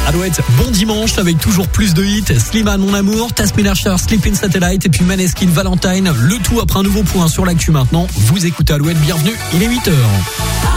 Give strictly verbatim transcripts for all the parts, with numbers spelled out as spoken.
Alouette, bon dimanche avec toujours plus de hits. Slimane, Mon Amour, Tasmin Archer, Sleeping Satellite et puis Maneskin, Valentine. Le tout après un nouveau point sur l'actu maintenant. Vous écoutez Alouette, bienvenue, il est huit heures.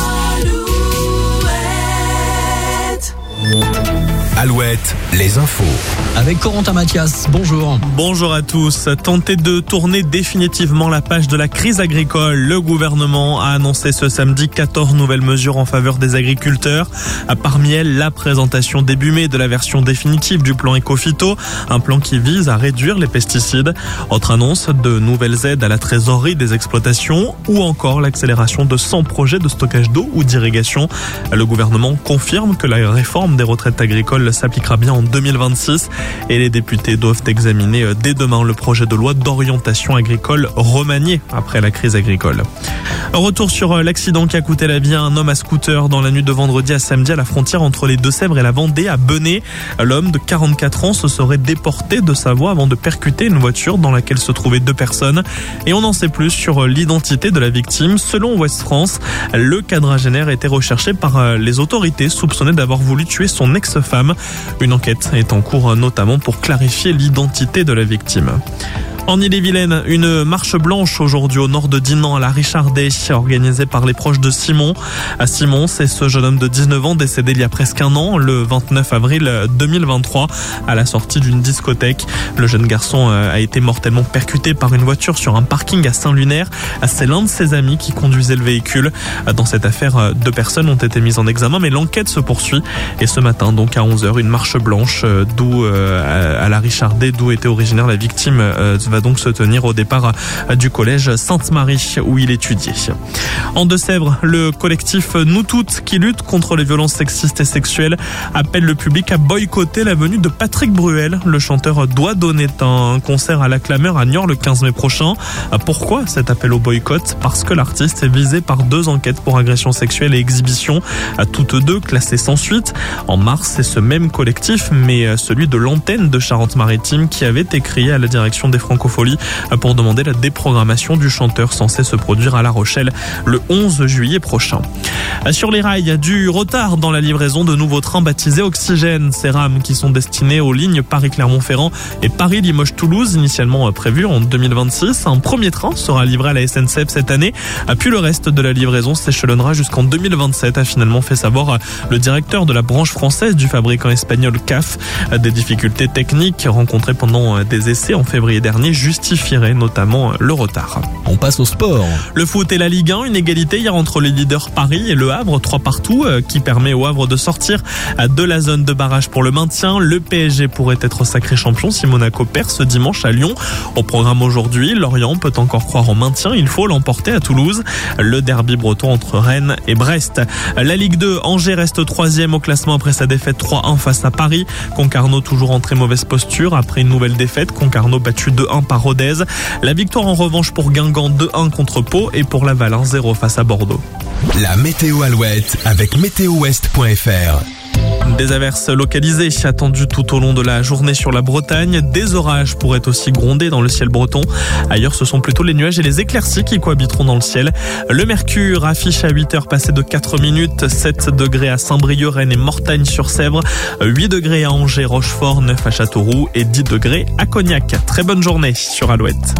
Alouette, les infos. Avec Corentin Mathias, bonjour. Bonjour à tous. Tenter de tourner définitivement la page de la crise agricole. Le gouvernement a annoncé ce samedi quatorze nouvelles mesures en faveur des agriculteurs. Parmi elles, la présentation début mai de la version définitive du plan Éco-Phyto, un plan qui vise à réduire les pesticides. Autre annonce, de nouvelles aides à la trésorerie des exploitations ou encore l'accélération de cent projets de stockage d'eau ou d'irrigation. Le gouvernement confirme que la réforme des retraites agricoles s'appliquera bien en deux mille vingt-six et les députés doivent examiner dès demain le projet de loi d'orientation agricole remanié après la crise agricole. Retour sur l'accident qui a coûté la vie à un homme à scooter dans la nuit de vendredi à samedi à la frontière entre les Deux-Sèvres et la Vendée à Benay. L'homme de quarante-quatre ans se serait déporté de sa voie avant de percuter une voiture dans laquelle se trouvaient deux personnes. Et on en sait plus sur l'identité de la victime. Selon Ouest France, le quadragénaire était recherché par les autorités soupçonné d'avoir voulu tuer son ex-femme. Une enquête est en cours notamment pour clarifier l'identité de la victime. En Ille-et-Vilaine, une marche blanche aujourd'hui au nord de Dinan à la Richardet, organisée par les proches de Simon. À Simon, c'est ce jeune homme de dix-neuf ans décédé il y a presque un an, le vingt-neuf avril deux mille vingt-trois, à la sortie d'une discothèque. Le jeune garçon a été mortellement percuté par une voiture sur un parking à Saint-Lunaire. C'est l'un de ses amis qui conduisait le véhicule. Dans cette affaire, deux personnes ont été mises en examen, mais l'enquête se poursuit. Et ce matin, donc à onze heures, une marche blanche d'où à la Richardet, d'où était originaire la victime, va donc se tenir au départ du collège Sainte-Marie où il étudiait. En Deux-Sèvres, le collectif Nous Toutes qui lutte contre les violences sexistes et sexuelles appelle le public à boycotter la venue de Patrick Bruel. Le chanteur doit donner un concert à la Clameur à Niort le quinze mai prochain. Pourquoi cet appel au boycott? Parce que l'artiste est visé par deux enquêtes pour agression sexuelle et exhibition, toutes deux classées sans suite. En mars, c'est ce même collectif, mais celui de l'antenne de Charente-Maritime qui avait écrit à la direction des Francopholies pour demander la déprogrammation du chanteur censé se produire à La Rochelle le onze juillet prochain. Sur les rails, du retard dans la livraison de nouveaux trains baptisés Oxygène. Ces rames qui sont destinées aux lignes Paris-Clermont-Ferrand et Paris-Limoges-Toulouse, initialement prévues en deux mille vingt-six. Un premier train sera livré à la S N C F cette année, puis le reste de la livraison s'échelonnera jusqu'en deux mille vingt-sept, a finalement fait savoir le directeur de la branche française du fabricant espagnol C A F. Des difficultés techniques rencontrées pendant des essais en février dernier justifierait notamment le retard. On passe au sport. Le foot et la Ligue un, une égalité hier entre les leaders Paris et le Havre, trois partout, qui permet au Havre de sortir de la zone de barrage pour le maintien. Le P S G pourrait être sacré champion si Monaco perd ce dimanche à Lyon. Au programme aujourd'hui, Lorient peut encore croire en maintien, il faut l'emporter à Toulouse. Le derby breton entre Rennes et Brest. La Ligue deux, Angers reste troisième au classement après sa défaite trois un face à Paris. Concarneau toujours en très mauvaise posture après une nouvelle défaite. Concarneau battu deux un par Rodez. La victoire en revanche pour Guingamp deux un contre Pau et pour Laval un zéro face à Bordeaux. La météo Alouette avec météo ouest point f r. Des averses localisées attendues tout au long de la journée sur la Bretagne. Des orages pourraient aussi gronder dans le ciel breton. Ailleurs, ce sont plutôt les nuages et les éclaircies qui cohabiteront dans le ciel. Le mercure affiche à huit heures passées de quatre minutes, sept degrés à Saint-Brieuc, Rennes et Mortagne-sur-Sèvre, huit degrés à Angers, Rochefort, neuf à Châteauroux et dix degrés à Cognac. Très bonne journée sur Alouette.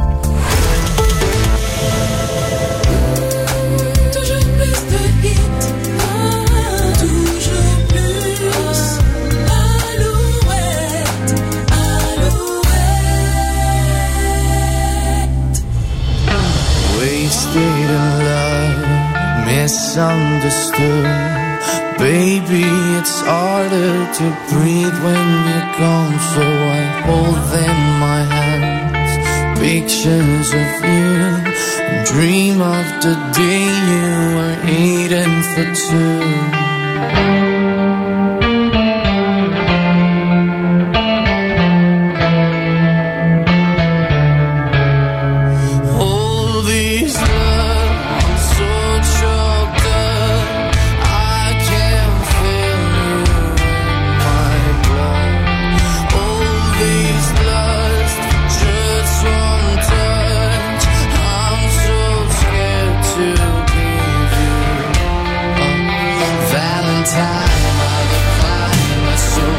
Misunderstood, baby, it's harder to breathe when you're gone. So I hold in my hands pictures of you and dream of the day you were eating for two. Time, I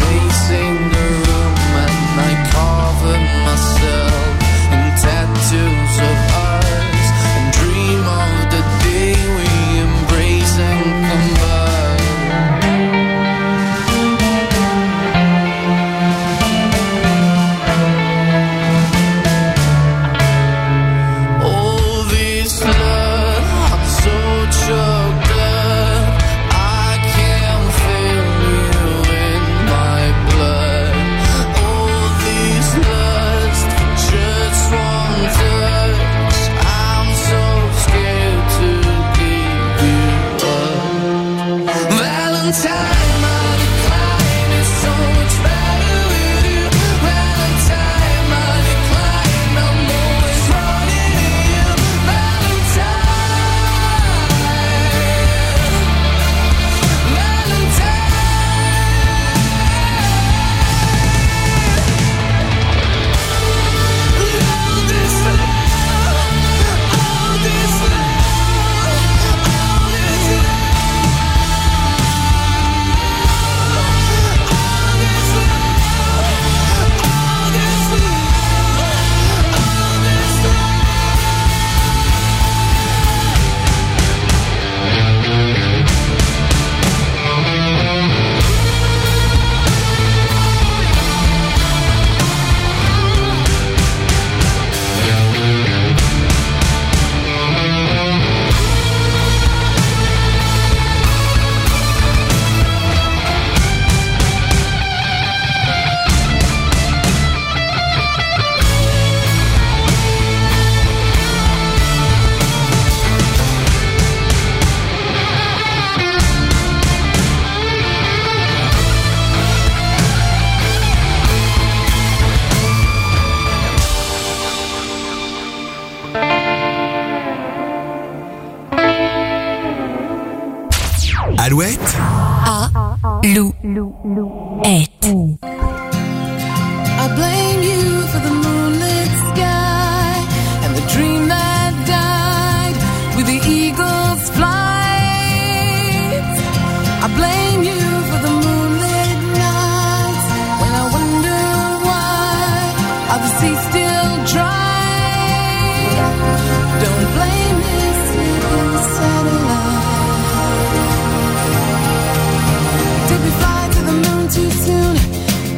pacing the room and I cover myself in tattoos of us and dream of the day we embrace and combine. All this love, I'm so choked up, I can't feel you in my blood. All this lust for just one touch, I'm so scared to give you up. Valentine, my decline is so much better with you. Valentine, my decline, I'm always running to you. Valentine, Valentine. All this love, all this love, all this Alouette, Alouette. I blame you for the moonlit sky and the dream that died with the eagle's flight. I blame you for the moonlit nights when I wonder why are the seas still dry. Don't blame this little satellite. Did we fly to the moon too soon?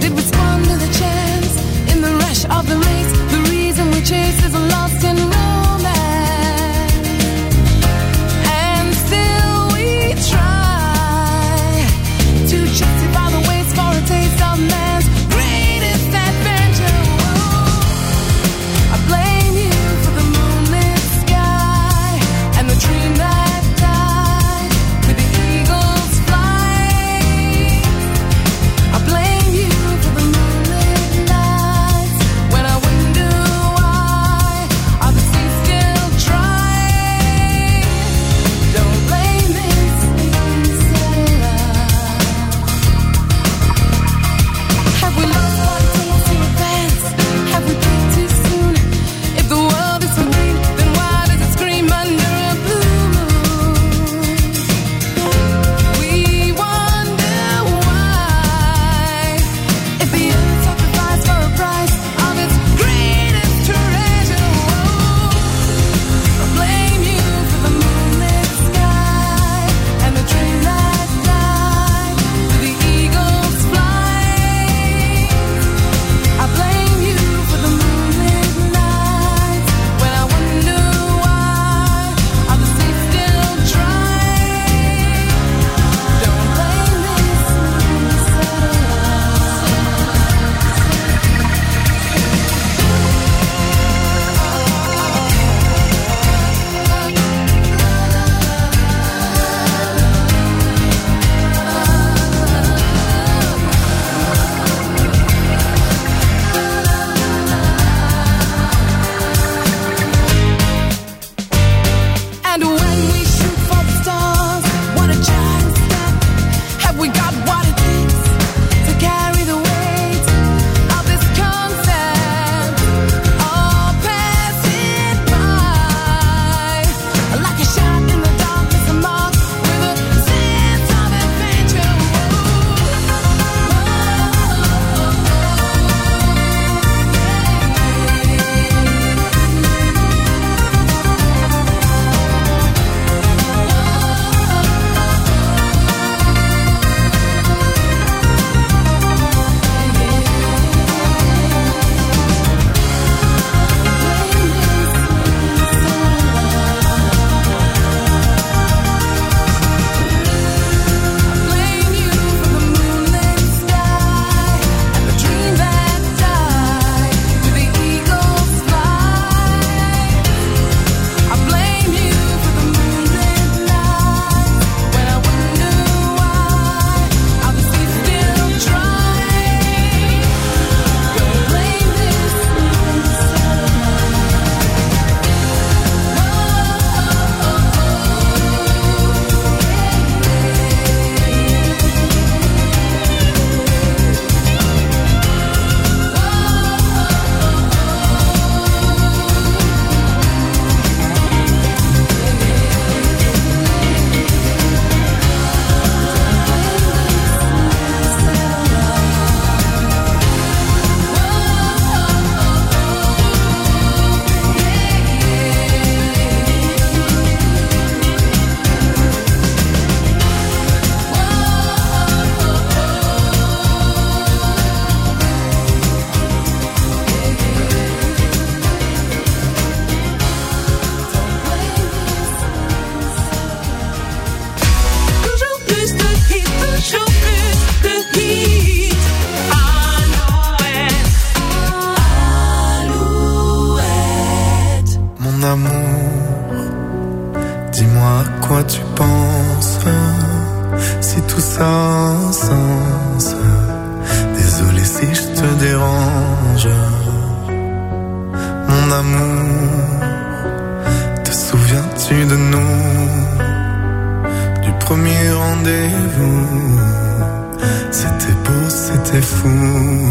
amour.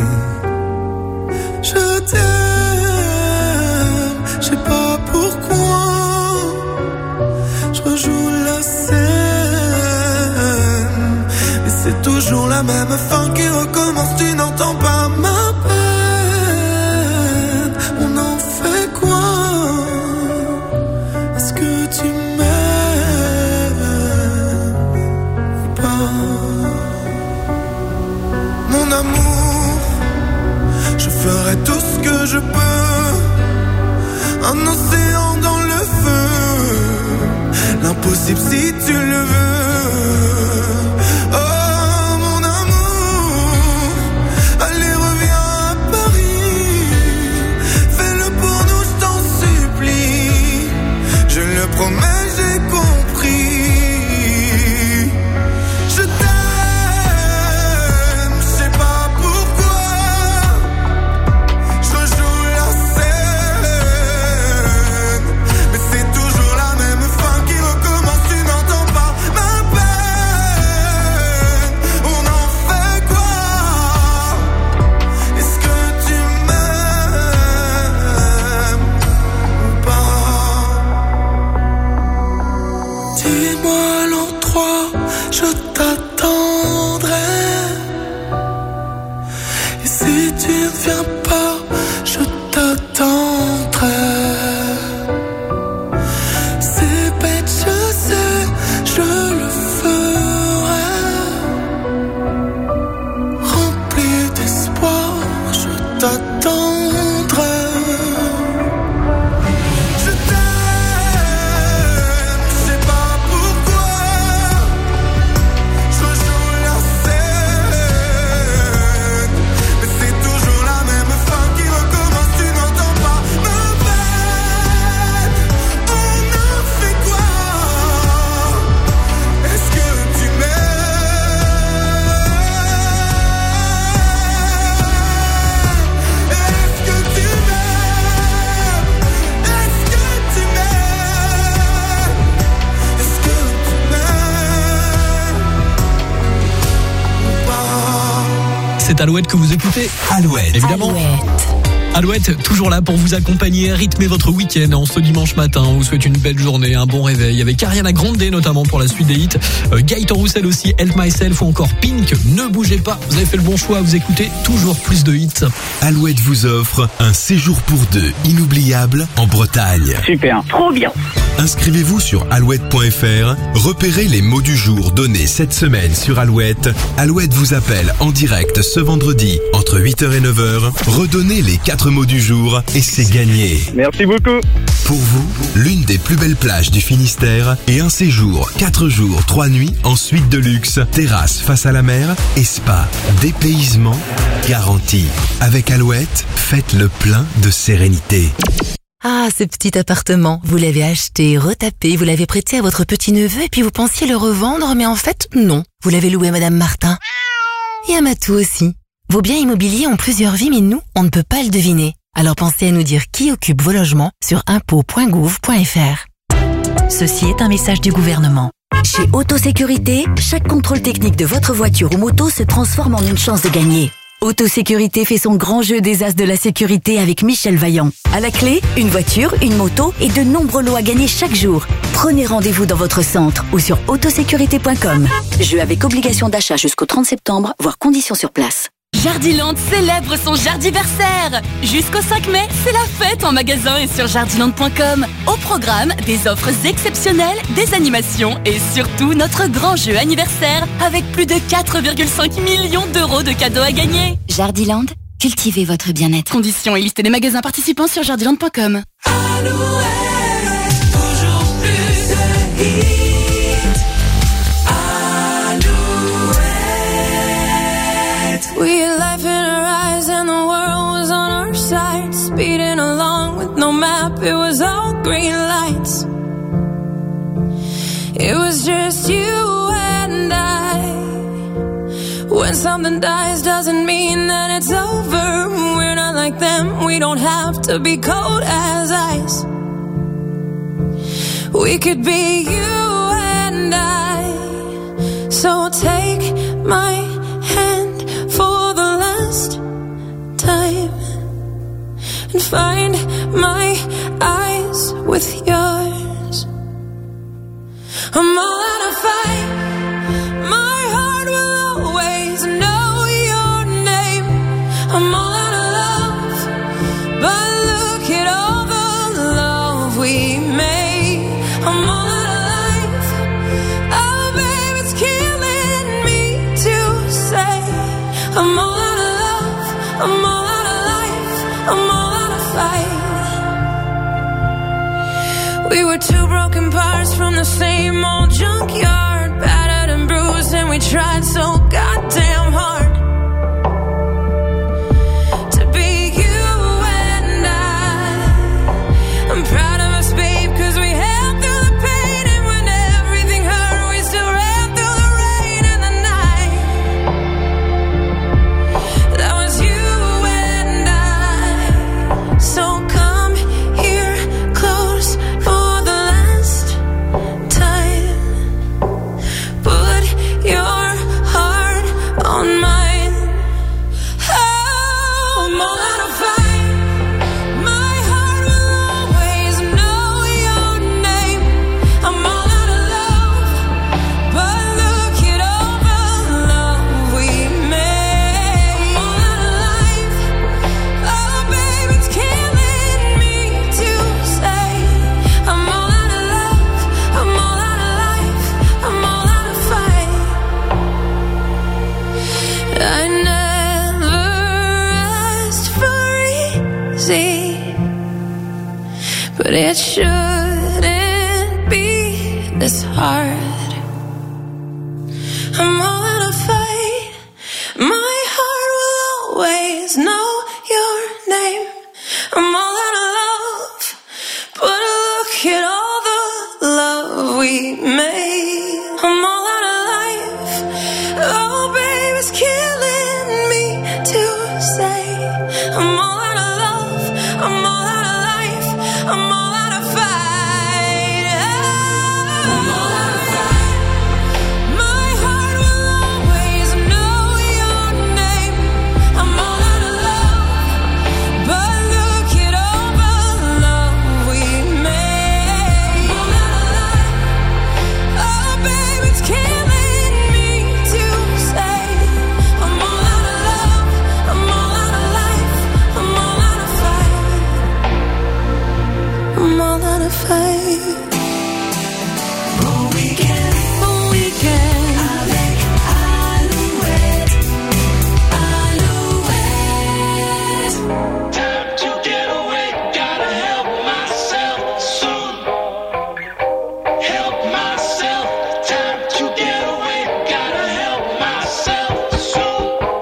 Je t'aime, je sais pas pourquoi. Je rejoue la scène, et c'est toujours la même fin qui recommence. Tu n'entends pas ma peine. On en fait quoi? Est-ce que tu m'aimes pas? Mon amour, je ferai tout ce que je peux. Un océan dans le feu, l'impossible si tu le veux. Oh mon amour, allez reviens à Paris. Fais-le pour nous, je t'en supplie. Je le promets, j'ai compris. Je t'aime, je sais pas pourquoi. Je rejoue la scène, mais c'est toujours la même fin qui recommence. Tu n'entends pas ma peine. On en fait quoi? Est-ce que tu m'aimes ou pas? Dis-moi l'endroit, je t'attendrai. Et si tu ne viens pas, je t'attendrai. C'est bête, je sais, je le ferai. Rempli d'espoir, je t'attendrai. Je t'aime, je sais pas pourquoi. Je rejoue la scène, mais c'est toujours la même fin qui recommence. Tu n'entends pas ma peine. On en fait quoi? Est-ce que tu m'aimes? Est-ce que tu m'aimes? Est-ce que tu m'aimes? Est-ce que tu m'aimes ou pas? C'est Alouette que vous écoutez. Alouette. Évidemment. Alouette, toujours là pour vous accompagner, rythmer votre week-end en ce dimanche matin. On vous souhaite une belle journée, un bon réveil avec Ariana Grande notamment pour la suite des hits. Euh, Gaëtan Roussel aussi, Help Myself ou encore Pink. Ne bougez pas, vous avez fait le bon choix, vous écoutez toujours plus de hits. Alouette vous offre un séjour pour deux inoubliable en Bretagne. Super, trop bien. Inscrivez-vous sur alouette point f r, repérez les mots du jour donnés cette semaine sur Alouette. Alouette vous appelle en direct ce vendredi entre huit heures et neuf heures. Redonnez les quatre mots du jour et c'est gagné. Merci beaucoup. Pour vous, l'une des plus belles plages du Finistère et un séjour quatre jours, trois nuits en suite de luxe, terrasse face à la mer et spa, dépaysement garanti. Avec Alouette, faites le plein de sérénité. Ah, ce petit appartement, vous l'avez acheté, retapé, vous l'avez prêté à votre petit-neveu et puis vous pensiez le revendre, mais en fait, non. Vous l'avez loué à Madame Martin. Et à Matou aussi. Vos biens immobiliers ont plusieurs vies, mais nous, on ne peut pas le deviner. Alors pensez à nous dire qui occupe vos logements sur impôts point gouv point f r. Ceci est un message du gouvernement. Chez Autosécurité, chaque contrôle technique de votre voiture ou moto se transforme en une chance de gagner. Autosécurité fait son grand jeu des as de la sécurité avec Michel Vaillant. À la clé, une voiture, une moto et de nombreux lots à gagner chaque jour. Prenez rendez-vous dans votre centre ou sur autosécurité point com. Jeu avec obligation d'achat jusqu'au trente septembre, voire conditions sur place. Jardiland célèbre son Jardiversaire. Jusqu'au cinq mai, c'est la fête en magasin et sur jardiland point com. Au programme, des offres exceptionnelles, des animations et surtout notre grand jeu anniversaire avec plus de quatre virgule cinq millions d'euros de cadeaux à gagner. Jardiland, cultivez votre bien-être. Conditions et liste des magasins participants sur jardiland point com. We had life in our eyes and the world was on our side. Speeding along with no map, it was all green lights. It was just you and I. When something dies doesn't mean that it's over. We're not like them, we don't have to be cold as ice. We could be you and I. So take my hand for the I'm all out of life, I'm all out of fight. We were two broken parts from the same old junkyard, battered and bruised, and we tried so goddamn hard. I'm proud of us, babe, cause we held through the pain, and when everything hurt, we still ran through the rain and the night. That was you and I. So come here close for the last time. Put your heart on mine. Oh, I'm all out of fight. But it shouldn't be this hard. I'm all out of fight. My heart will always know your name. I'm all out of love, but look at all the love we made. I'm all out of life. Oh, babe, it's killing me to say. I'm all out of love. I'm all out of life. I'm all out of fight. I'm all out of fight. My heart will always know your name. I'm all out of love, but look at all the love we made. I'm all out of life. Oh, babe, it's killing me to say. I'm all out of love. I'm all out of life. I'm all out of fight. I'm all out of fight. Bon week-end, bon week-end avec Alouette, Alouette. Time to get away, gotta help myself soon. Help myself, time to get away, gotta help myself soon.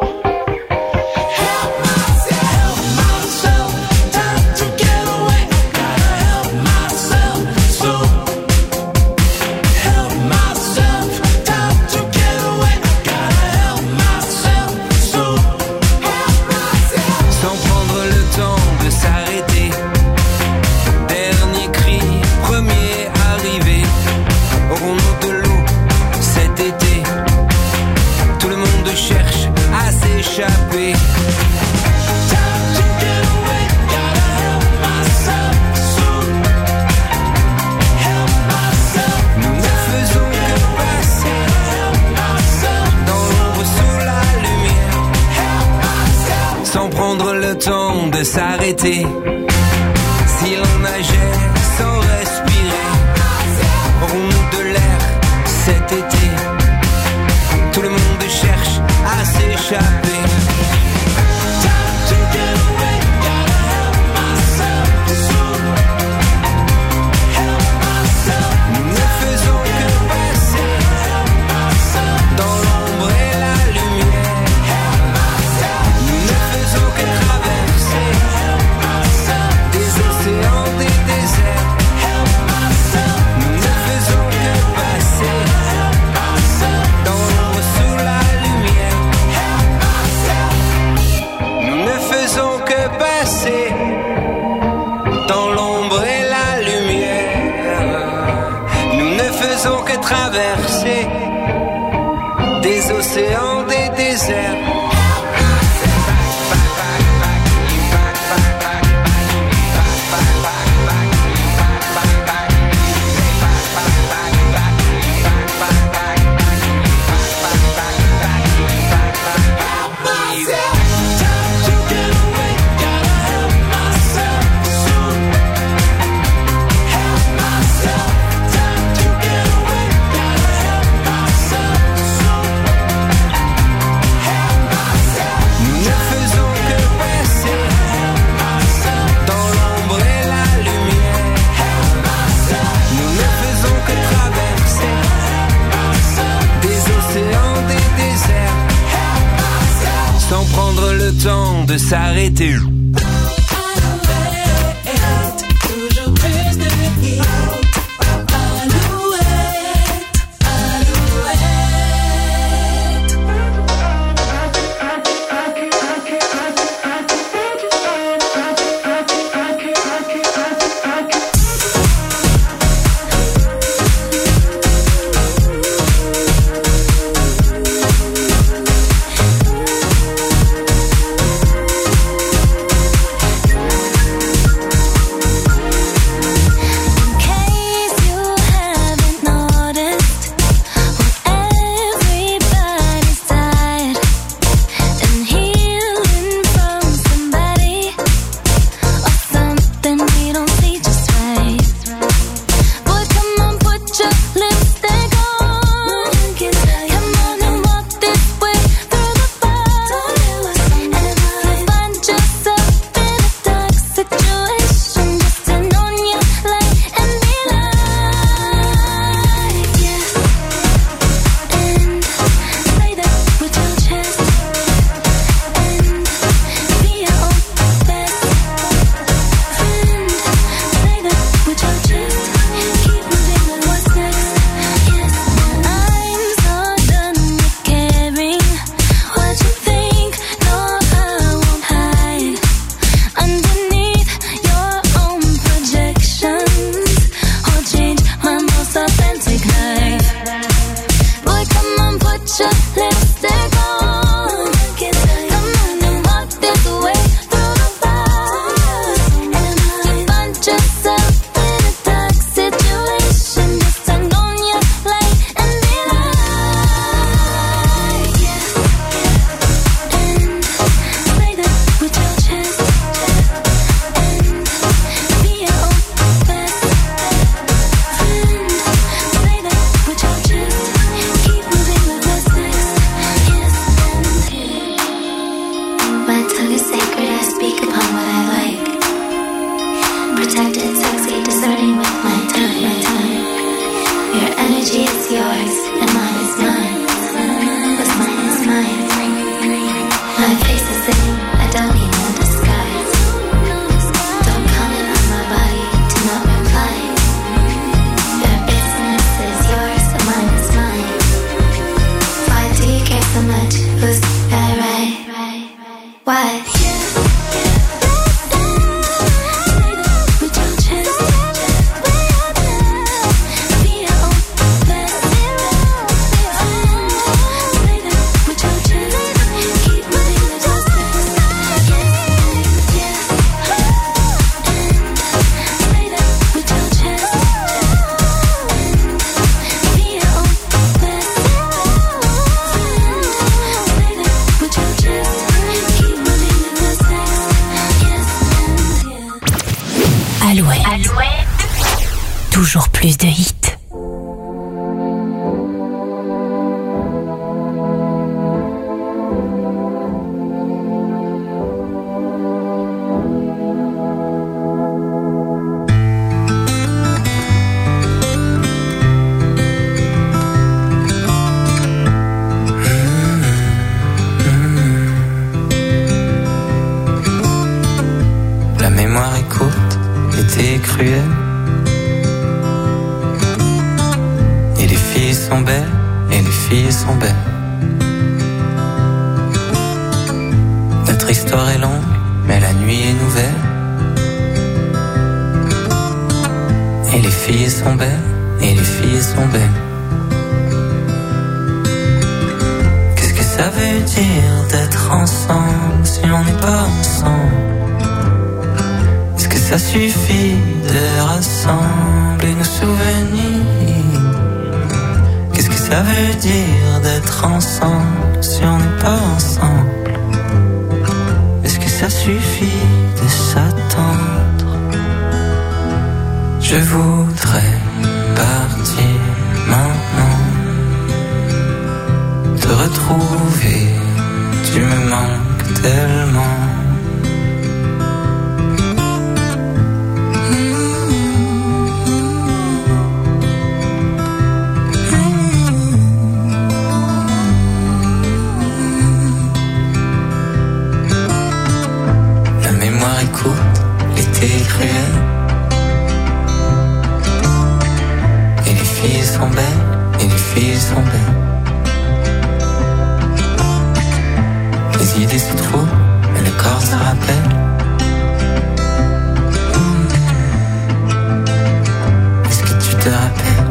Help myself, help myself, time to get away, gotta help myself soon. Help myself, time to get away, gotta help myself soon. Help myself. Sans prendre le temps de s'arrêter. Dernier cri, premier arrivé. Aurons-nous de l'eau cet été? Tout le monde cherche à s'échapper. Time to get away, gotta help myself soon. Help myself. Nous ne faisons que passer Help myself. dans l'ombre sous la lumière. Help myself. Sans prendre le temps de s'arrêter. Si l'on nageait sans respirer, aurons-nous de l'air cet été? Tout le monde cherche à s'échapper. Time to get away, gotta help myself soon. Help myself. Nous ne faisons que passer Help myself. dans l'ombre et la lumière. Help myself. Nous ne faisons que traverser Help myself. des océans, des déserts. Help myself. Nous ne faisons que passer Help myself. dans l'ombre sous la lumière. Help myself. Nous ne faisons que passer dans l'ombre et la lumière. Nous ne faisons que traverser des océans, des déserts. Time to get away, gotta help myself soon. Help myself. Time to get away, gotta help myself soon. Help myself. Nous ne faisons que le temps de s'arrêter. Toujours plus de hits. Toujours plus de hits. La mémoire est courte, l'été est cruel. Et les filles sont belles, et les filles sont belles. Notre histoire est longue, mais la nuit est nouvelle. Et les filles sont belles, et les filles sont belles. Qu'est-ce que ça veut dire d'être ensemble si on n'est pas ensemble? Est-ce que ça suffit de rassembler nos souvenirs? Qu'est-ce que ça veut dire d'être ensemble si on n'est pas ensemble? Est-ce que ça suffit de s'attendre? Je voudrais partir maintenant, te retrouver, tu me manques tellement. soirée courte, l'été cruel. Et les filles sont belles, et les filles sont belles. Les idées se trouvent, mais le corps se rappelle. Est-ce que tu te rappelles?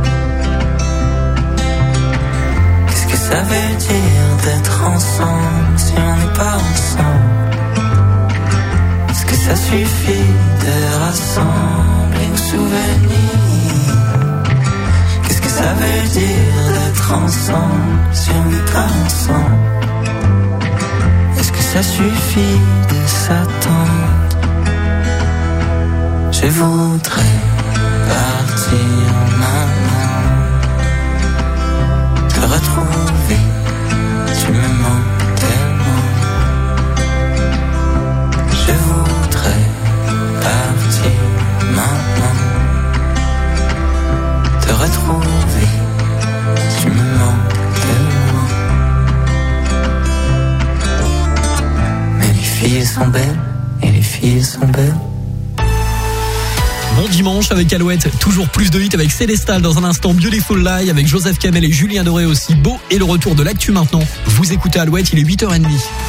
Qu'est-ce que ça veut dire d'être ensemble si on n'est pas ensemble? Est-ce que ça suffit de rassembler nos souvenirs? Qu'est-ce que ça veut dire d'être ensemble si on n'est pas ensemble? Est-ce que ça suffit de s'attendre? Je voudrais partir maintenant, te retrouver, tu me manques tellement. Je voudrais partir maintenant, te retrouver, tu me manques tellement. Mais les filles sont belles, et les filles sont belles. Bon dimanche avec Alouette, toujours plus de hits avec Célestal dans un instant, Beautiful Lie avec Joseph Kamel et Julien Doré aussi, beau, et le retour de l'actu maintenant. Vous écoutez Alouette, il est huit heures trente.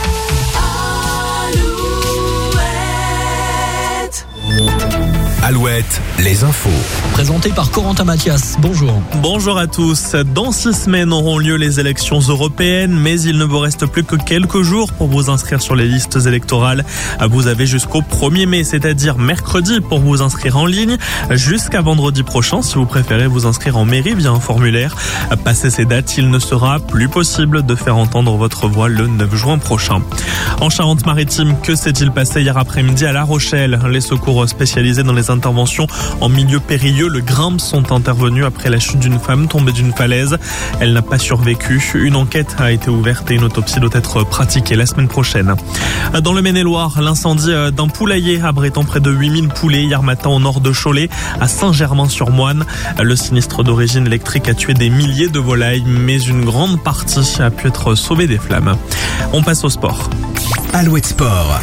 Alouette, les infos. Présenté par Corentin Mathias. Bonjour. Bonjour à tous. Dans six semaines auront lieu les élections européennes, mais il ne vous reste plus que quelques jours pour vous inscrire sur les listes électorales. Vous avez jusqu'au premier mai, c'est-à-dire mercredi, pour vous inscrire en ligne, jusqu'à vendredi prochain si vous préférez vous inscrire en mairie via un formulaire. Passé ces dates, il ne sera plus possible de faire entendre votre voix le neuf juin prochain. En Charente-Maritime, que s'est-il passé hier après-midi à La Rochelle? Les secours spécialisés dans les interventions en milieu périlleux, le Grimpe, sont intervenus après la chute d'une femme tombée d'une falaise. Elle n'a pas survécu. Une enquête a été ouverte et une autopsie doit être pratiquée la semaine prochaine. Dans le Maine-et-Loire, l'incendie d'un poulailler abritant près de huit mille poulets hier matin au nord de Cholet, à Saint-Germain-sur-Moine. Le sinistre d'origine électrique a tué des milliers de volailles, mais une grande partie a pu être sauvée des flammes. On passe au sport. Alouette Sport.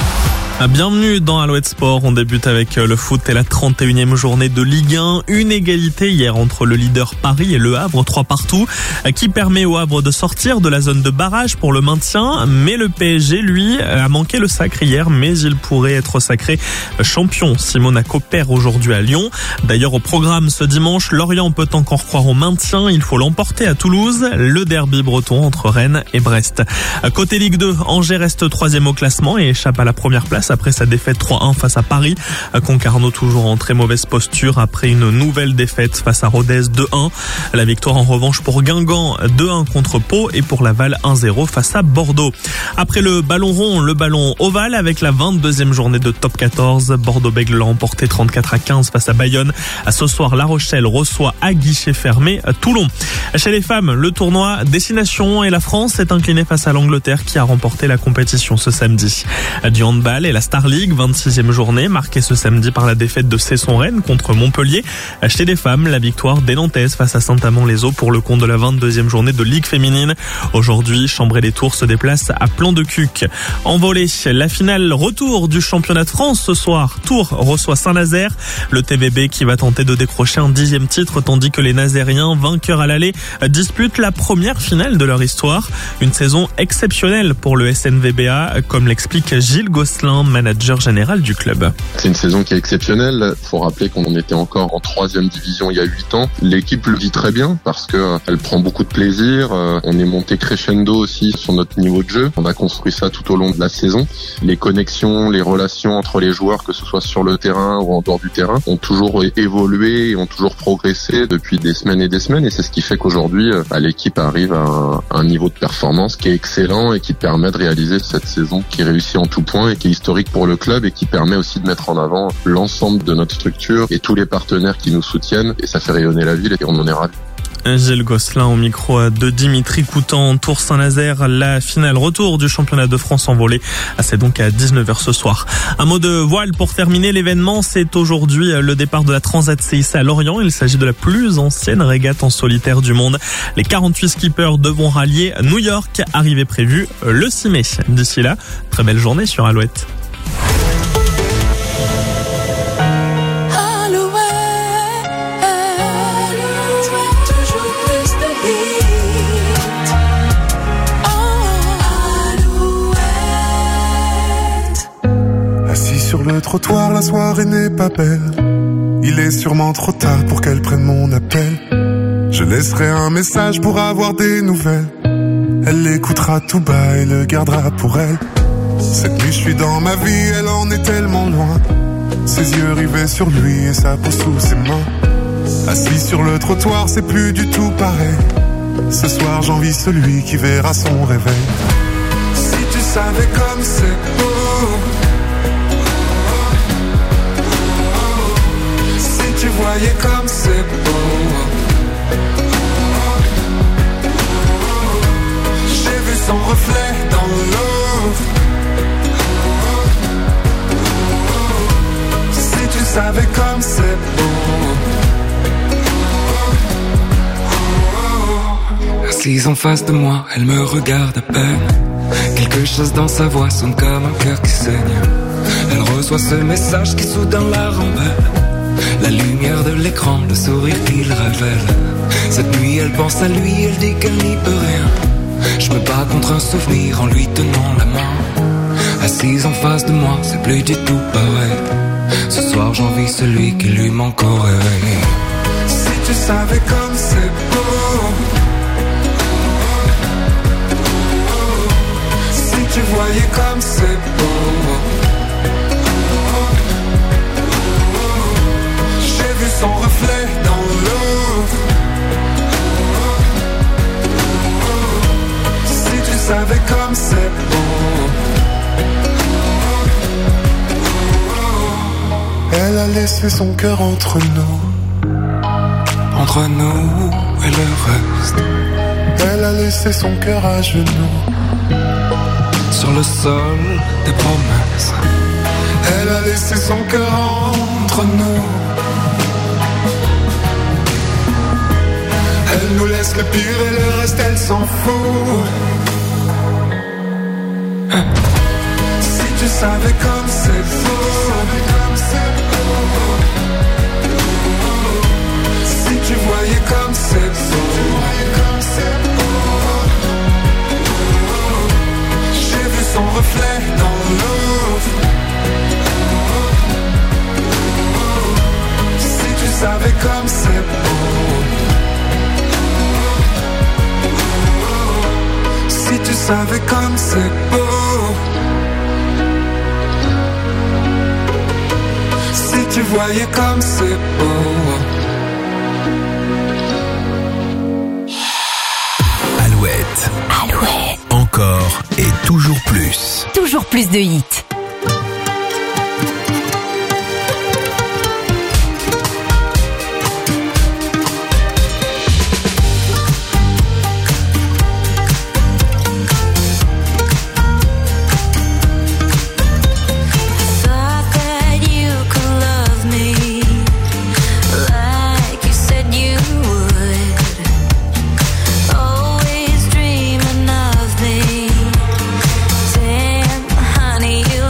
Bienvenue dans Alouette Sport. On débute avec le foot et la trente et unième journée de Ligue un. Une égalité hier entre le leader Paris et le Havre, trois partout, qui permet au Havre de sortir de la zone de barrage pour le maintien. Mais le P S G, lui, a manqué le sacre hier, mais il pourrait être sacré champion si Monaco perd aujourd'hui à Lyon. D'ailleurs, au programme ce dimanche, Lorient peut encore croire au maintien. Il faut l'emporter à Toulouse. Le derby breton entre Rennes et Brest. Côté Ligue deux, Angers reste troisième au classement et échappe à la première place après sa défaite trois un face à Paris. Concarneau toujours en très mauvaise posture après une nouvelle défaite face à Rodez deux un. La victoire en revanche pour Guingamp deux un contre Pau et pour Laval un zéro face à Bordeaux. Après le ballon rond, le ballon ovale avec la vingt-deuxième journée de top quatorze. Bordeaux-Bègles l'a emporté trente-quatre à quinze face à Bayonne. Ce soir, La Rochelle reçoit à guichet fermé Toulon. Chez les femmes, le tournoi Destination et la France s'est inclinée face à l'Angleterre qui a remporté la compétition ce samedi. Du handball et la Star League, vingt-sixième journée, marquée ce samedi par la défaite de Cesson-Rennes contre Montpellier. Chez les femmes, la victoire des Nantaises face à Saint-Amand-les-Eaux pour le compte de la vingt-deuxième journée de Ligue féminine. Aujourd'hui, Chambray-les-Tours se déplace à Plan-de-Cuc. En volée, la finale retour du championnat de France ce soir. Tours reçoit Saint-Nazaire. Le T V B qui va tenter de décrocher un dixième titre tandis que les Nazériens, vainqueurs à l'aller, disputent la première finale de leur histoire. Une saison exceptionnelle pour le S N V B A, comme l'explique Gilles Gosselin, manager général du club. C'est une saison qui est exceptionnelle. Il faut rappeler qu'on était encore en troisième division il y a huit ans. L'équipe le vit très bien parce que elle prend beaucoup de plaisir. On est monté crescendo aussi sur notre niveau de jeu. On a construit ça tout au long de la saison. Les connexions, les relations entre les joueurs, que ce soit sur le terrain ou en dehors du terrain, ont toujours évolué et ont toujours progressé depuis des semaines et des semaines. Et c'est ce qui fait qu'aujourd'hui, bah, l'équipe arrive à un, un niveau de performance qui est excellent et qui permet de réaliser cette saison qui réussit en tout point et qui est historique pour le club et qui permet aussi de mettre en avant l'ensemble de notre structure et tous les partenaires qui nous soutiennent, et ça fait rayonner la ville et on en est ravis. Gilles Gosselin au micro de Dimitri Coutan. Tours Saint-Nazaire, la finale retour du championnat de France en volée. C'est donc à dix-neuf heures ce soir. Un mot de voile pour terminer l'événement. C'est aujourd'hui le départ de la Transat C I C à Lorient. Il s'agit de la plus ancienne régate en solitaire du monde. Les quarante-huit skippers devront rallier New York, arrivée prévue le six mai. D'ici là, très belle journée sur Alouette. le trottoir, la soirée n'est pas belle. Il est sûrement trop tard pour qu'elle prenne mon appel. Je laisserai un message pour avoir des nouvelles. Elle l'écoutera tout bas et le gardera pour elle. Cette nuit je suis dans ma vie, elle en est tellement loin. Ses yeux rivés sur lui et sa peau sous ses mains. Assis sur le trottoir, c'est plus du tout pareil. Ce soir j'envie celui qui verra son réveil. Si tu savais comme c'est beau, si tu voyais comme c'est beau. J'ai vu son reflet dans l'eau. Si tu savais comme c'est beau. Assise en face de moi, elle me regarde à peine. Quelque chose dans sa voix sonne comme un cœur qui saigne. Elle reçoit ce message qui soudain la rembelle. La lumière de l'écran, le sourire qu'il révèle. Cette nuit elle pense à lui, elle dit qu'elle n'y peut rien. Je me bats contre un souvenir en lui tenant la main. Assise en face de moi, c'est plus du tout pareil. Ce soir j'envie celui qui lui manque au réveil. Si tu savais comme c'est beau, si tu voyais comme c'est beau. J'ai vu son reflet dans l'eau. Si tu savais comme c'est beau. Elle a laissé son cœur entre nous. Entre nous et le reste. Elle a laissé son cœur à genoux. Sur le sol des promesses. Elle a laissé son cœur entre nous. Elle nous laisse le pire et le reste elle s'en fout. Si tu savais comme c'est beau. Si tu voyais comme c'est beau. J'ai vu son reflet dans l'eau. Si tu savais comme c'est beau. Si tu savais comme c'est beau. Si tu voyais comme c'est beau. Alouette. Alouette. Encore et toujours plus. Toujours plus de hits. Always dreaming of me. Damn, honey, you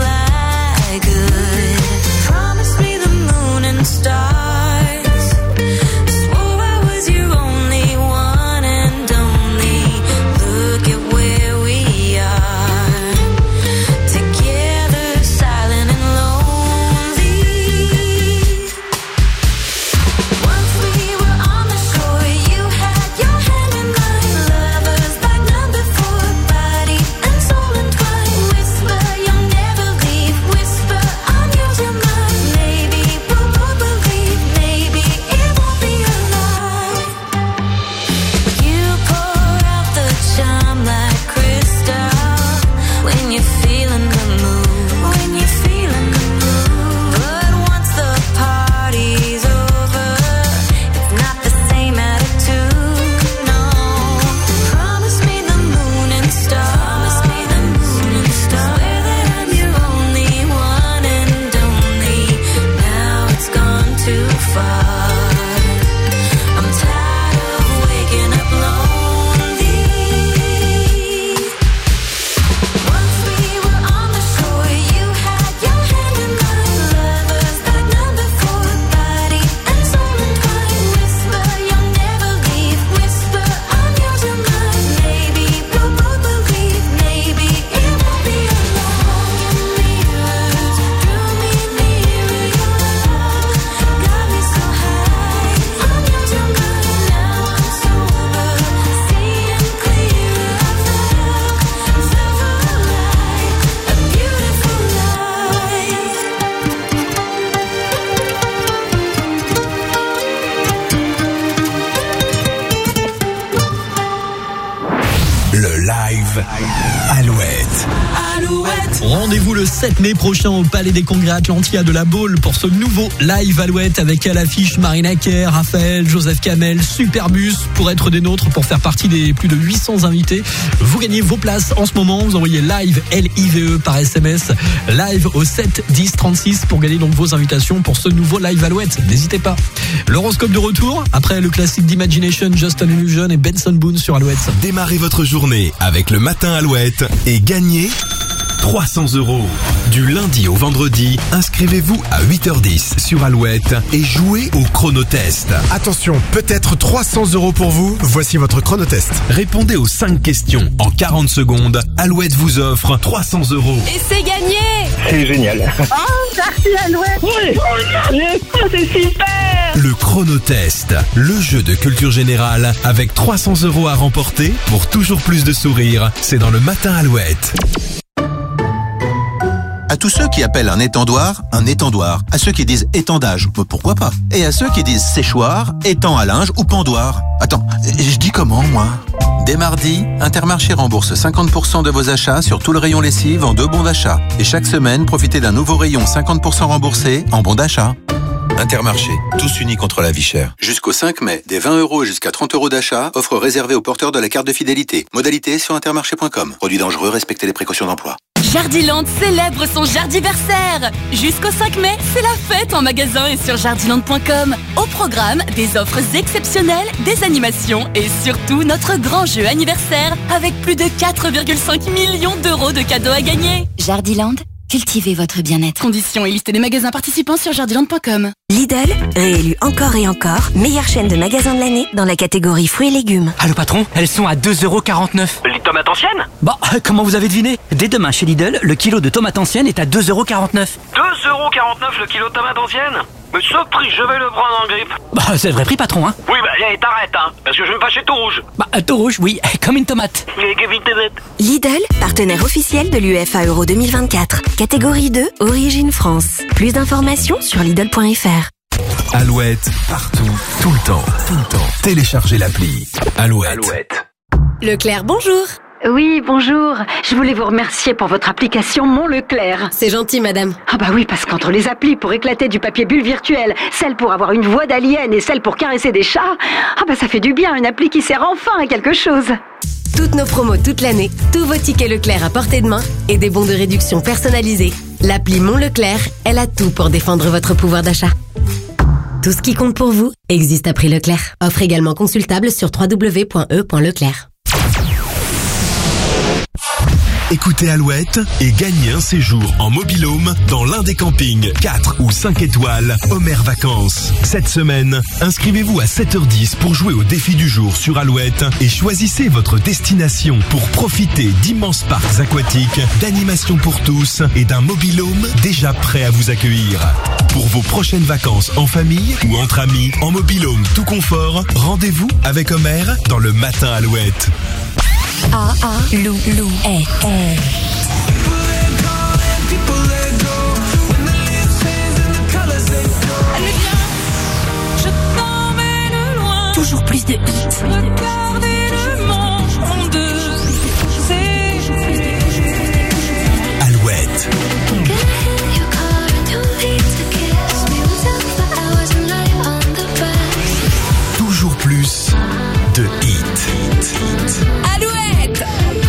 Rendez-vous le sept mai prochain au Palais des Congrès Atlantia de la Baule pour ce nouveau live Alouette avec à l'affiche Marina Kerr, Raphaël, Joseph Kamel, Superbus pour être des nôtres, pour faire partie des plus de huit cents invités. Vous gagnez vos places en ce moment. Vous envoyez live L I V E par S M S, live au sept dix trente-six pour gagner donc vos invitations pour ce nouveau live Alouette. N'hésitez pas. L'horoscope de retour après le classique d'Imagination, Just an Illusion et Benson Boone sur Alouette. Démarrez votre journée avec le matin Alouette et gagnez trois cents euros. Du lundi au vendredi, inscrivez-vous à huit heures dix sur Alouette et jouez au chronotest. Attention, peut-être trois cents euros pour vous. Voici votre chronotest. Répondez aux cinq questions en quarante secondes. Alouette vous offre trois cents euros. Et c'est gagné! C'est génial. Oh, merci Alouette! Oui, c'est super! Le chronotest, le jeu de culture générale avec trois cents euros à remporter pour toujours plus de sourires. C'est dans le matin Alouette. À tous ceux qui appellent un étendoir, un étendoir. À ceux qui disent étendage, pourquoi pas. Et à ceux qui disent séchoir, étang à linge ou pendoir. Attends, je dis comment, moi? Dès mardi, Intermarché rembourse cinquante pour cent de vos achats sur tout le rayon lessive en deux bons d'achat. Et chaque semaine, profitez d'un nouveau rayon cinquante pour cent remboursé en bons d'achat. Intermarché, tous unis contre la vie chère. Jusqu'au cinq mai, des vingt euros jusqu'à trente euros d'achat, offre réservée aux porteurs de la carte de fidélité. Modalité sur intermarché point com. Produit dangereux, respectez les précautions d'emploi. Jardiland célèbre son jardiversaire. Jusqu'au cinq mai, c'est la fête en magasin et sur jardiland point com. Au programme, des offres exceptionnelles, des animations et surtout notre grand jeu anniversaire avec plus de quatre virgule cinq millions d'euros de cadeaux à gagner. Jardiland, cultivez votre bien-être. Conditions et liste des magasins participants sur jardiland point com. Lidl, réélu encore et encore, meilleure chaîne de magasins de l'année dans la catégorie fruits et légumes. Allô patron, elles sont à deux euros quarante-neuf. Les tomates anciennes? Bah, comment vous avez deviné? Dès demain chez Lidl, le kilo de tomates anciennes est à deux euros quarante-neuf. deux euros quarante-neuf le kilo de tomates anciennes? Mais ce prix, je vais le prendre en grippe. Bah, c'est le vrai prix patron, hein. Oui, bah, allez, t'arrêtes, hein, parce que je vais me fâcher tout rouge. Bah, tout rouge, oui, comme une tomate. Comme une tomate. Lidl, partenaire officiel de l'U E F A Euro deux mille vingt-quatre. Catégorie deux, Origine France. Plus d'informations sur Lidl point F R. Alouette, partout, tout le temps, tout le temps. Téléchargez l'appli Alouette. Alouette. Leclerc, bonjour. Oui, bonjour. Je voulais vous remercier pour votre application Mon Leclerc. C'est gentil, madame. Ah bah oui, parce qu'entre les applis pour éclater du papier bulle virtuel, celle pour avoir une voix d'alien et celle pour caresser des chats, ah bah ça fait du bien, une appli qui sert enfin à quelque chose. Toutes nos promos toute l'année, tous vos tickets Leclerc à portée de main et des bons de réduction personnalisés. L'appli Mon Leclerc, elle a tout pour défendre votre pouvoir d'achat. Tout ce qui compte pour vous existe à prix Leclerc. Offre également consultable sur w w w point e point leclerc. Écoutez Alouette et gagnez un séjour en mobil-home dans l'un des campings quatre ou cinq étoiles Homer Vacances. Cette semaine, inscrivez-vous à sept heures dix pour jouer au défi du jour sur Alouette et choisissez votre destination pour profiter d'immenses parcs aquatiques, d'animations pour tous et d'un mobil-home déjà prêt à vous accueillir. Pour vos prochaines vacances en famille ou entre amis, en mobil-home tout confort, rendez-vous avec Homer dans le matin Alouette. A A Lou Lou est Je t'emmène loin. Toujours plus de hits. Regardez le monde. C'est Alouette. Toujours plus de hits. Alouette.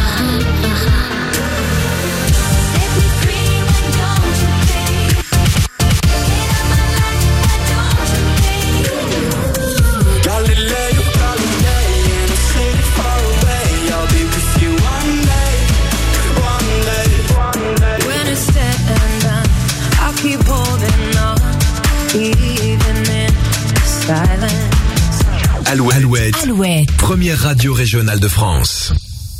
Alouette. Alouette. Alouette. Première radio régionale de France.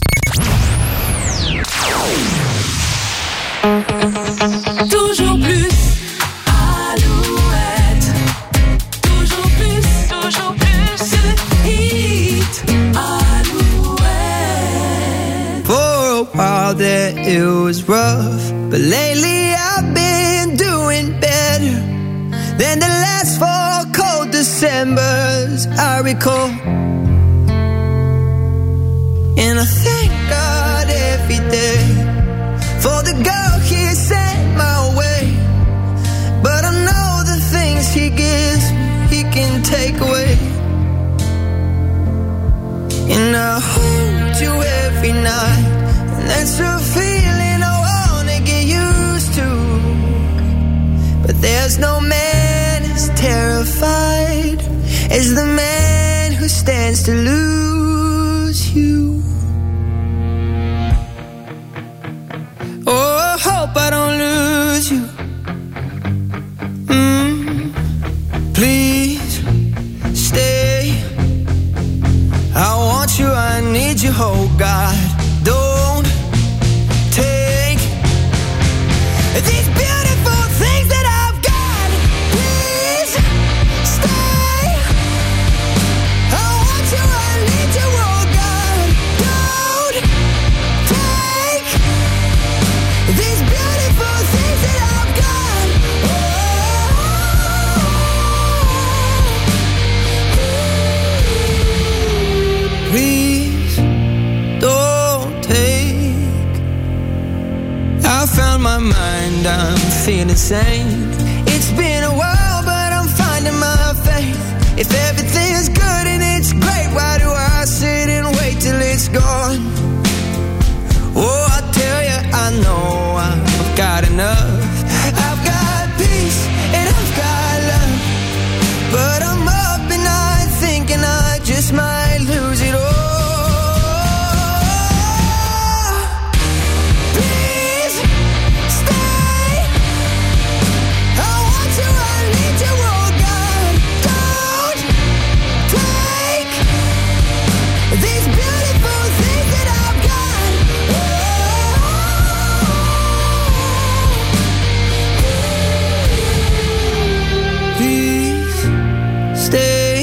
toujours plus. Alouette. Toujours plus, toujours plus de hits. Alouette. For a while there it was rough, but lately I've been doing better than the last four cold Decembers I recall. And I thank God every day for the girl can take away. And I hold you every night, and that's a feeling I wanna get used to. But there's no man as terrified as the man who stands to lose you. Oh, I hope I don't lose you. Mm, please stay. I want you, I need you, oh God. Don't take these beautiful things that I've got. Please stay. I want you, I need you, oh God. Don't take these beautiful things that I've got. Oh. Please don't take. I found my mind, I'm feeling sane. It's been a while, but I'm finding my faith. If everything's good and it's great, why do I sit and wait till it's gone? Oh, I tell you, I know I've got enough. I've got peace and I've got love, but I'm up and I'm thinking I just might lose it all. Please stay. I want you, I need you, oh God. Don't take these beautiful things that I've got. Please stay.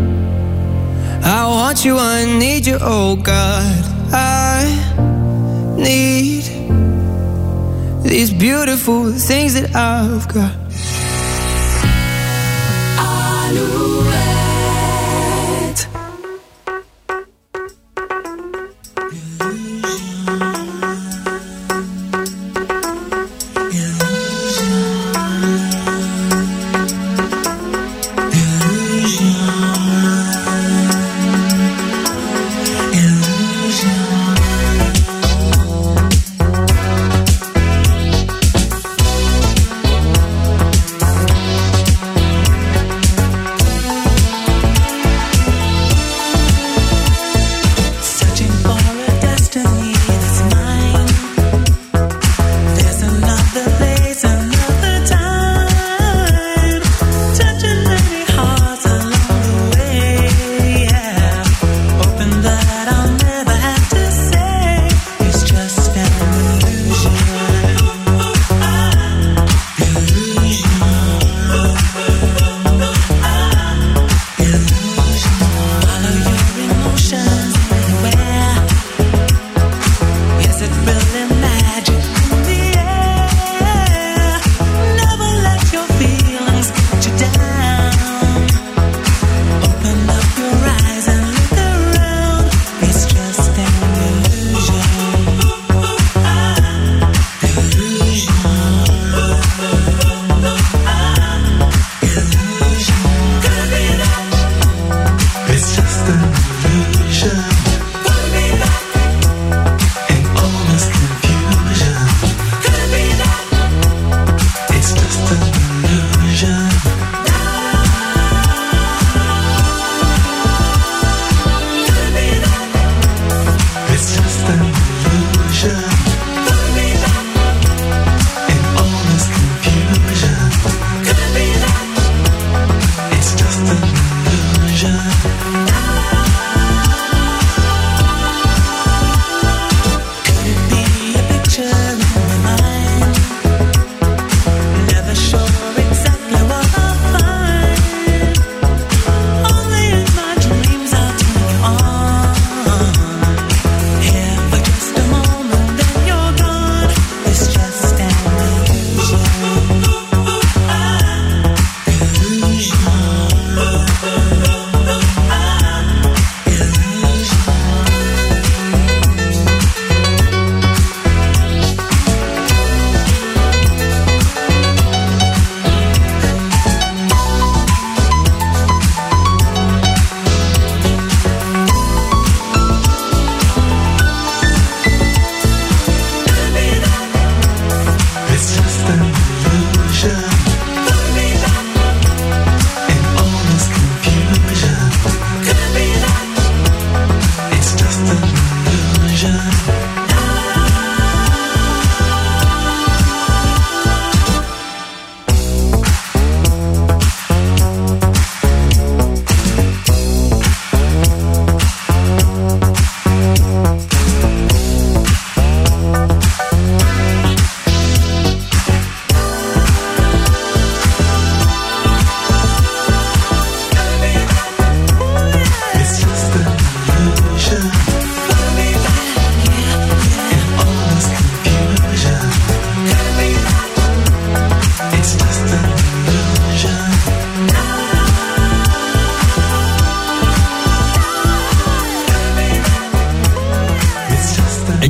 I want you, I need you, oh God. I need these beautiful things that I've got.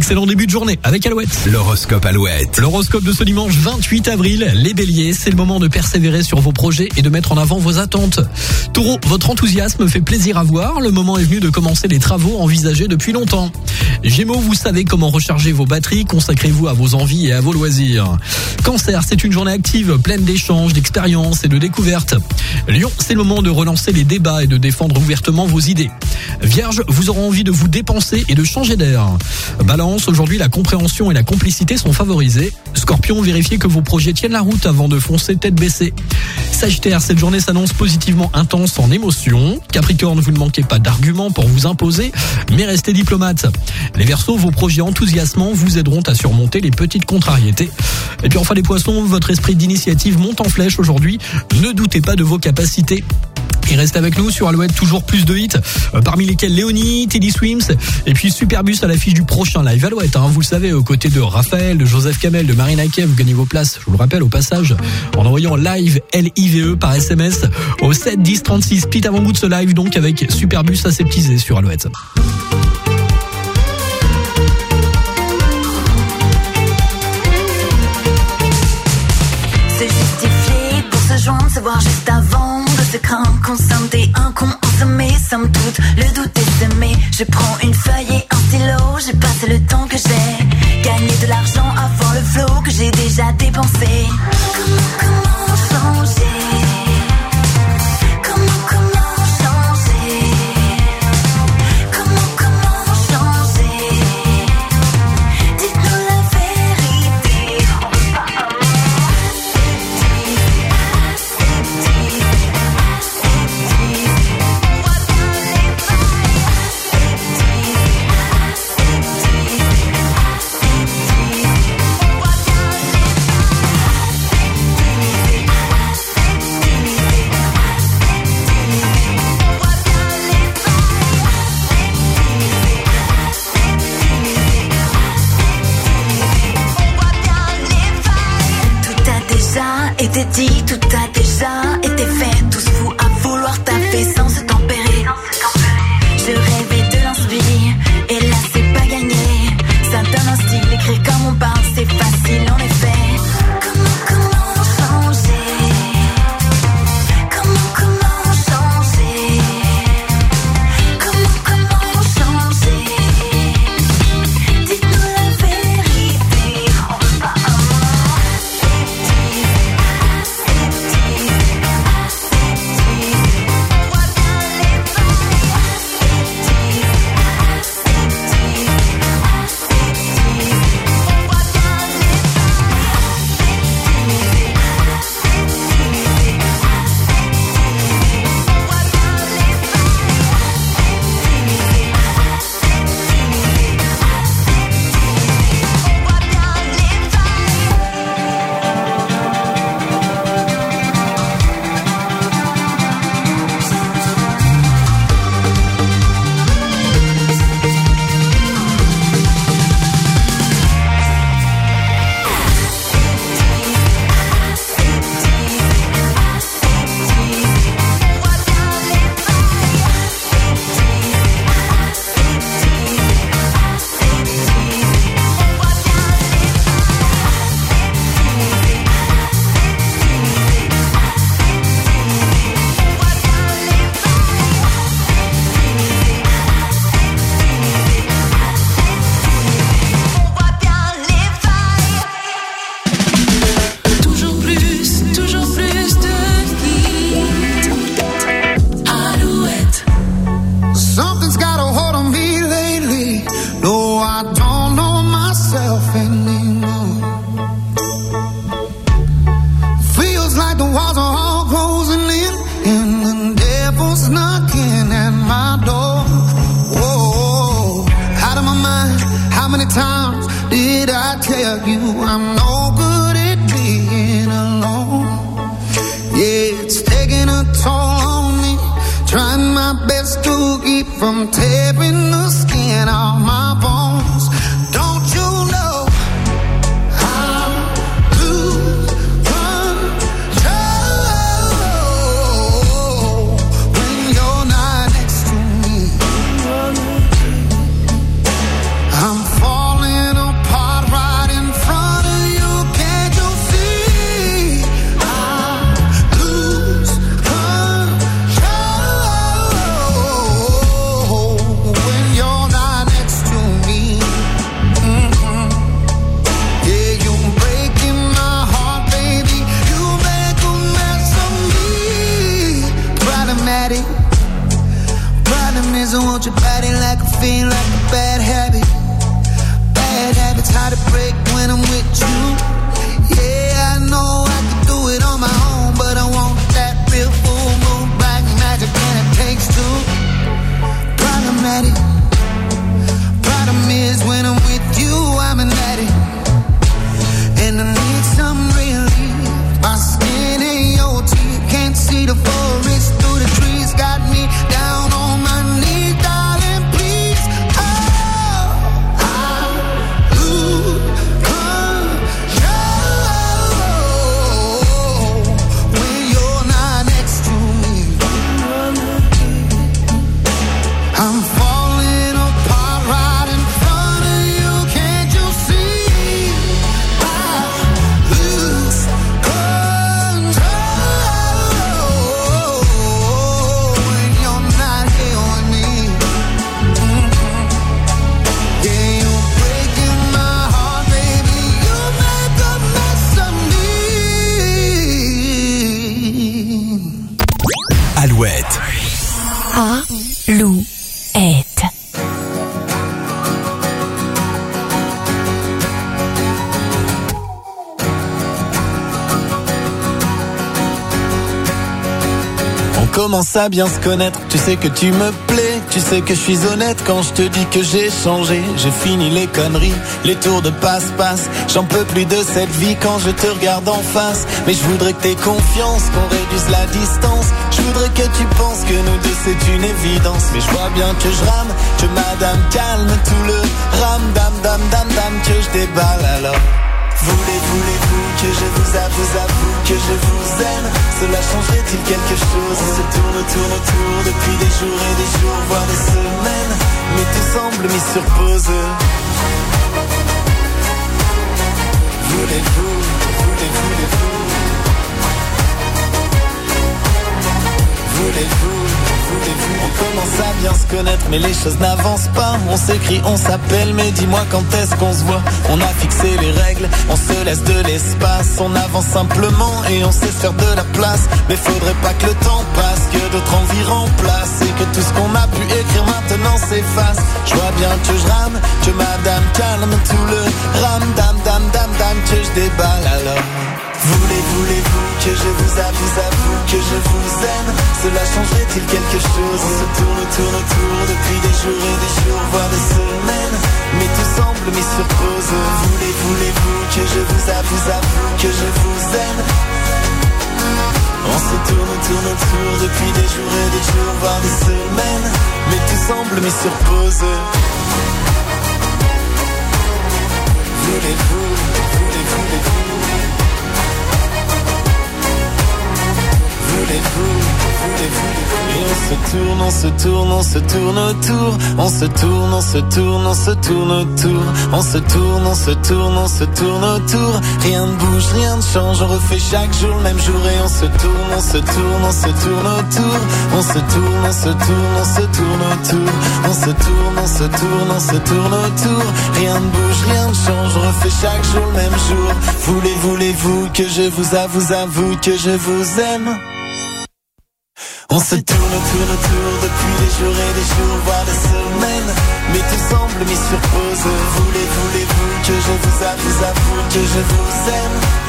Excellent début de journée avec Alouette. L'horoscope Alouette. L'horoscope de ce dimanche vingt-huit avril. Les béliers, c'est le moment de persévérer sur vos projets et de mettre en avant vos attentes. Taureau, votre enthousiasme fait plaisir à voir. Le moment est venu de commencer les travaux envisagés depuis longtemps. Gémeaux, vous savez comment recharger vos batteries. Consacrez-vous à vos envies et à vos loisirs. Cancer, c'est une journée active, pleine d'échanges, d'expériences et de découvertes. Lion, c'est le moment de relancer les débats et de défendre ouvertement vos idées. Vierge, vous aurez envie de vous dépenser et de changer d'air. Balance, aujourd'hui la compréhension et la complicité sont favorisées. Scorpion, vérifiez que vos projets tiennent la route avant de foncer tête baissée. Sagittaire, cette journée s'annonce positivement intense en émotions. Capricorne, vous ne manquez pas d'arguments pour vous imposer, mais restez diplomate. Les Verseaux, vos projets enthousiasmants vous aideront à surmonter les petites contrariétés. Et puis enfin les Poissons, votre esprit d'initiative monte en flèche aujourd'hui. Ne doutez pas de vos capacités. Et reste avec nous sur Alouette, toujours plus de hits, euh, parmi lesquels Léonie, Teddy Swims et puis Superbus à l'affiche du prochain live Alouette. Hein, vous le savez, aux côtés de Raphaël, de Joseph Kamel, de Marina Kaye, vous gagnez vos places, je vous le rappelle au passage, en envoyant live L I V E par S M S au sept dix trente-six. Petit avant-goût de ce live donc avec Superbus aseptisé sur Alouette. C'est justifié pour se joindre, se voir juste avant de se craindre, conscienté, un con ensemé, somme toute, le doute est semé. Je prends une feuille et un stylo, j'ai passé le temps que j'ai gagné de l'argent avant le flot que j'ai déjà dépensé. Comment, comment changer? Comment, comment changer? Comment, comment changer? Dites-nous la vérité. On peut pas été dit, tout a déjà été fait. Tous fous à vouloir taffer sans se tempérer. Je rêvais de l'inspire, et là c'est pas gagné. Ça donne un style, écrire comme on parle, c'est facile en effet. Comment, comment changer? Comment, comment changer? Comment, comment changer? Dites-nous la vérité, on veut pas un mot. I'm falling feel like a bad habit. Bad habits hard to break when I'm with you. Yeah, I know I can do it on my own, but I want that real full moon black magic, and it takes two. Problematic. Problem is when I'm with you, I'm an addict, and I need some relief. My skin ain't your teeth, can't see the forest through the trees. Got me down on my knees, darling, please. Oh, I lose control when you're not next to me. I'm falling apart right in front of you, can't you see? I lose control when you're not here with me. Mm-hmm. Yeah, you're breaking my heart, baby. You make a mess of me. Alouette. Alouette. On commence à bien se connaître, tu sais que tu me plais, tu sais que je suis honnête quand je te dis que j'ai changé. J'ai fini les conneries, les tours de passe-passe, j'en peux plus de cette vie quand je te regarde en face. Mais je voudrais que t'aies confiance, qu'on réduise la distance. Je voudrais que tu penses que nous deux c'est une évidence. Mais je vois bien que je rame, que madame calme tout le ram dam dam dam dam, que je déballe alors. Voulez, voulez-vous que je vous avoue, avoue que je vous aime? Cela changerait-il quelque chose? On se tourne, tourne autour depuis des jours et des jours, voire des semaines, mais tout semble mis sur pause. Voulez-vous, voulez, voulez-vous? Voulez-vous, voulez-vous? On commence à bien se connaître, mais les choses n'avancent pas. On s'écrit, on s'appelle, mais dis-moi quand est-ce qu'on se voit? On a fixé les règles, on se laisse de l'espace. On avance simplement et on sait faire de la place. Mais faudrait pas que le temps passe, que d'autres envies remplacent, et que tout ce qu'on a pu écrire maintenant s'efface. Je vois bien que je rame, que madame calme tout le ram dam dam dam dam, que je déballe alors. Voulez, voulez-vous que je vous avoue, avoue que je vous aime? Cela changerait-il quelque chose? On se tourne, tourne autour depuis des jours et des jours, voire des semaines, mais tout semble mis sur pause. Voulez, voulez-vous que je vous avoue, avoue que je vous aime? On se tourne, tourne autour depuis des jours et des jours, voire des semaines, mais tout semble mis sur pause. Voulez-vous, voulez, voulez-vous? Voulez-vous, voulez-vous? Et on se tourne, on se tourne, on se tourne autour. On se tourne, on se tourne, on se tourne autour. On se tourne, on se tourne, on se tourne autour. Rien ne bouge, rien ne change, on refait chaque jour le même jour. Et on se tourne, on se tourne, on se tourne autour. On se tourne, on se tourne, on se tourne autour. On se tourne, on se tourne, on se tourne autour. Rien ne bouge, rien ne change, on refait chaque jour le même jour. Voulez, voulez-vous que je vous avoue, avoue que je vous aime? On se tourne, tourne autour depuis des jours et des jours, voire des semaines, mais tout semble mis sur pause. Voulez, voulez-vous que je vous avoue, avoue que je vous aime?